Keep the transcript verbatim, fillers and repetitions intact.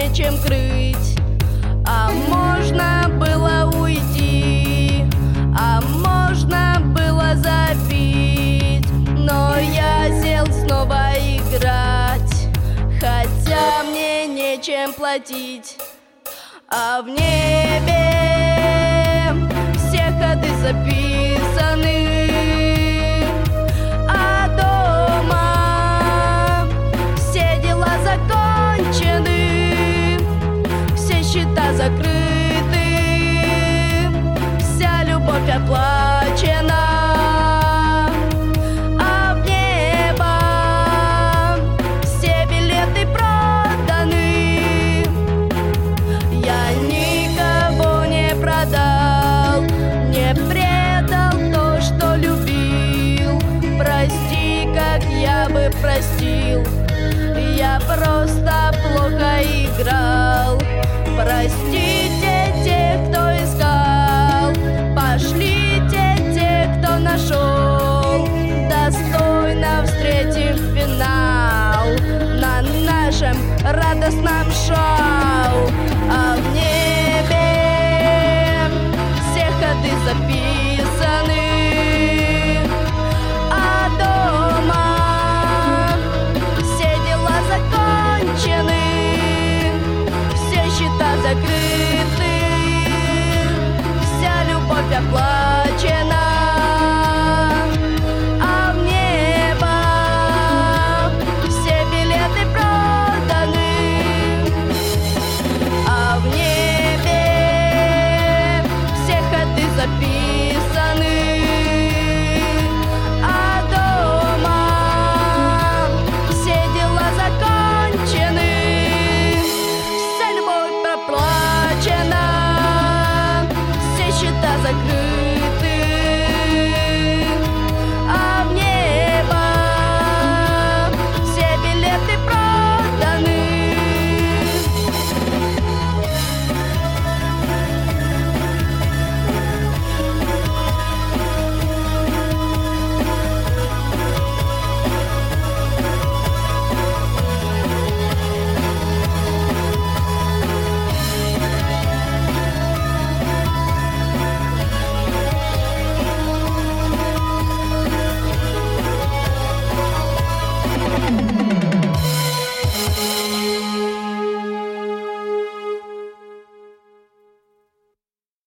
нечем крыть. А можно было уйти, а можно было забить, но я сел снова играть, хотя мне нечем платить. А в небе все ходы записаны, а дома все дела закончены, все счета закрыты, вся любовь оплачена. А в небо все билеты проданы. Я никого не продал, не предал то, что любил. Прости, как я бы простил, я просто плохо играл. Простите тех, кто искал, пошлите тех, кто нашел. Достойно встретим финал на нашем радостном шоу. А в небе все ходы записаны,